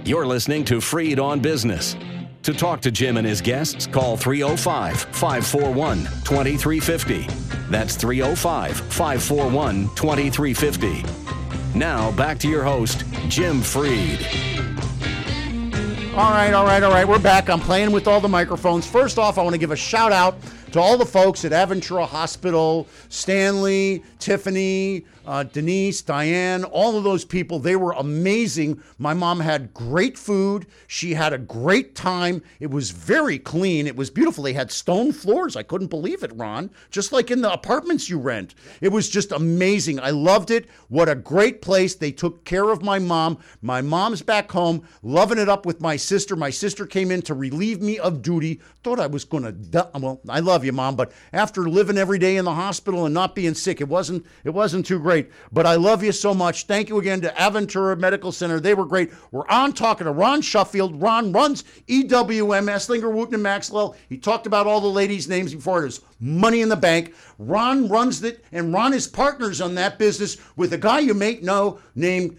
You're listening to Freed on Business. To talk to Jim and his guests, call 305-541-2350. That's 305-541-2350. Now, back to your host, Jim Freed. All right. We're back. I'm playing with all the microphones. First off, I want to give a shout out to all the folks at Aventura Hospital, Stanley, Tiffany, Denise, Diane, all of those people. They were amazing. My mom had great food. She had a great time. It was very clean. It was beautiful. They had stone floors. I couldn't believe it, Ron. Just like in the apartments you rent. It was just amazing. I loved it. What a great place. They took care of my mom. My mom's back home, loving it up with my sister. My sister came in to relieve me of duty. Thought I was going to die. Well, I love you, Mom, but after living every day in the hospital and not being sick, it wasn't too great. But I love you so much. Thank you again to Aventura Medical Center. They were great. We're on talking to Ron Shuffield. Ron runs EWM, Esslinger, Wooten, and Maxwell. He talked about all the ladies' names before. There's money in the bank. Ron runs it, and Ron is partners on that business with a guy you may know named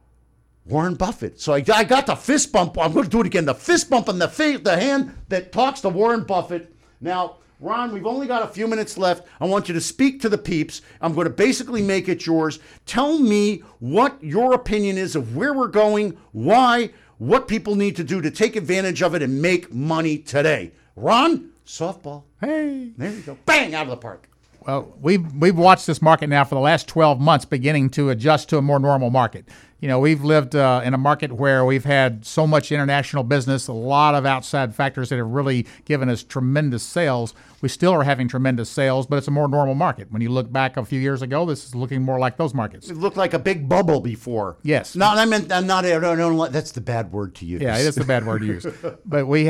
Warren Buffett. So I got the fist bump. I'm going to do it again. The fist bump on the hand that talks to Warren Buffett. Now, Ron, we've only got a few minutes left. I want you to speak to the peeps. I'm going to basically make it yours. Tell me what your opinion is of where we're going, why, what people need to do to take advantage of it and make money today. Ron, softball. Hey. There you go. Bang, out of the park. Well, we've watched this market now for the last 12 months beginning to adjust to a more normal market. You know, we've lived in a market where we've had so much international business, a lot of outside factors that have really given us tremendous sales. We still are having tremendous sales, but it's a more normal market. When you look back a few years ago, this is looking more like those markets. It looked like a big bubble before. Yes. No, I meant I'm not. No, that's the bad word to use. Yeah, it is the bad word to use. But we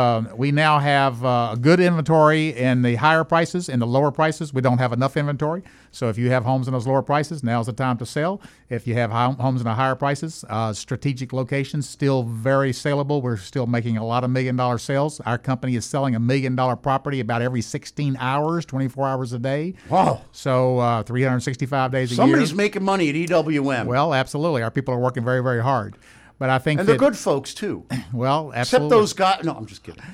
now have a good inventory in the higher prices. In the lower prices, we don't have enough inventory. So if you have homes in those lower prices, now's the time to sell. If you have homes in the higher prices, strategic locations, still very saleable. We're still making a lot of $1 million sales. Our company is selling $1 million property about every 16 hours, 24 hours a day. Wow. So 365 days a year. Somebody's making money at EWM. Well, absolutely. Our people are working very, very hard. But I think they're good folks too. Well, absolutely. Except those guys. No, I'm just kidding.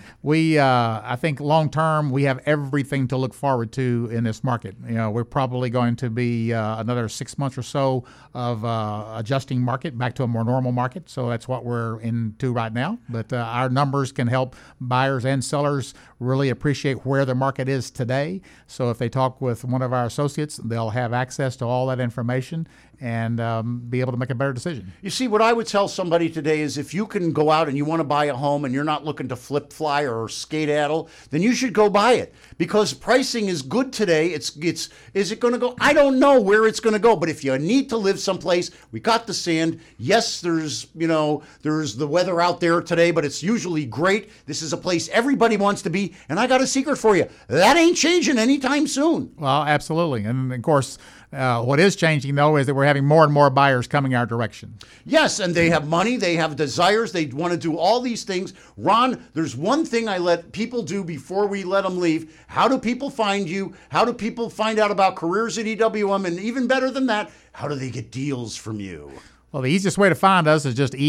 I think long term, we have everything to look forward to in this market. You know, we're probably going to be another 6 months or so of adjusting market back to a more normal market. So that's what we're into right now. But our numbers can help buyers and sellers really appreciate where the market is today. So if they talk with one of our associates, they'll have access to all that information and be able to make a better decision. You see, what I would tell somebody today is if you can go out and you want to buy a home and you're not looking to flip fly or skedaddle, then you should go buy it because pricing is good today. Is it going to go? I don't know where it's going to go, but if you need to live someplace, we got the sand. Yes, there's the weather out there today, but it's usually great. This is a place everybody wants to be, and I got a secret for you. That ain't changing anytime soon. Well, absolutely. And of course, what is changing, though, is that we're having more and more buyers coming our direction. Yes, and they have money, they have desires, they want to do all these things. Ron, there's one thing I let people do before we let them leave. How do people find you? How do people find out about careers at EWM? And even better than that, how do they get deals from you? Well, the easiest way to find us is just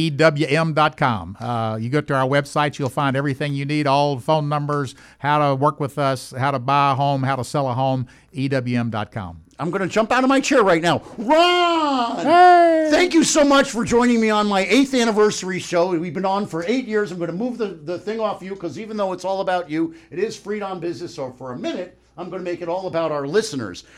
EWM.com. You go to our website, you'll find everything you need, all phone numbers, how to work with us, how to buy a home, how to sell a home, EWM.com. I'm going to jump out of my chair right now. Ron! Hey! Thank you so much for joining me on my 8th anniversary show. We've been on for 8 years. I'm going to move the thing off you because even though it's all about you, it is Freed on Business. So for a minute, I'm going to make it all about our listeners.